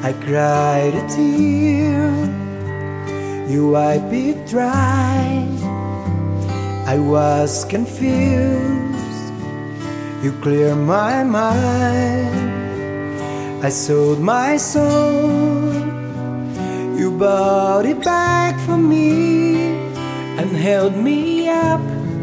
I cried a tear, you wiped it dry. I was confused, you cleared my mind. I sold my soul, you bought it back for me, and held me up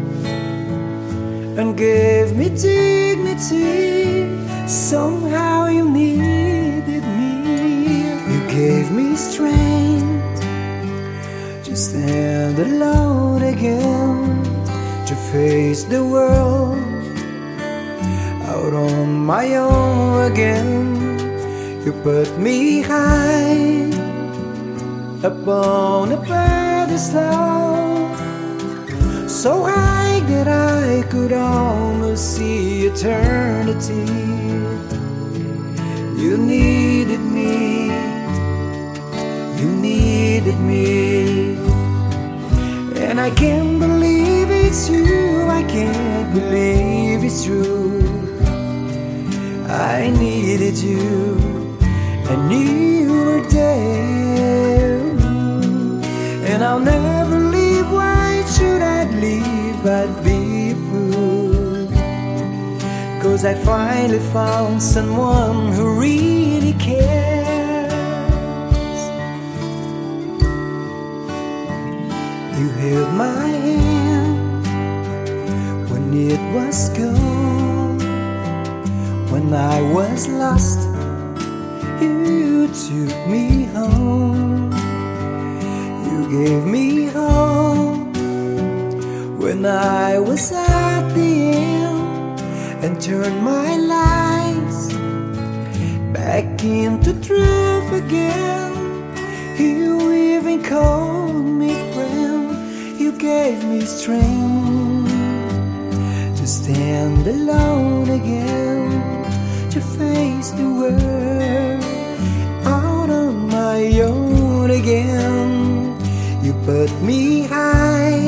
and gave me dignity. Somehow you needed me. You gave me strength to stand alone again, to face the world out on my own again. You put me high upon a pedestal, so high that I could almost see eternity. You needed me, you needed me, and I can't believe it's you, I can't believe it's true. I needed you, and you were there, and I'll never leave. Why should I leave? I'd be a fool, 'cause I finally found someone who really cares. You held my hand when it was cold, when I was lost. You took me home, you gave me hope when I was at the end, and turned my lies back into truth again. You even called me friend, you gave me strength to stand alone again, to face the world out on my own again. You put me high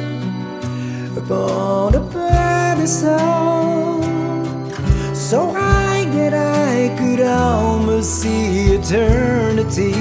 upon a pedestal, so high that I could almost see eternity.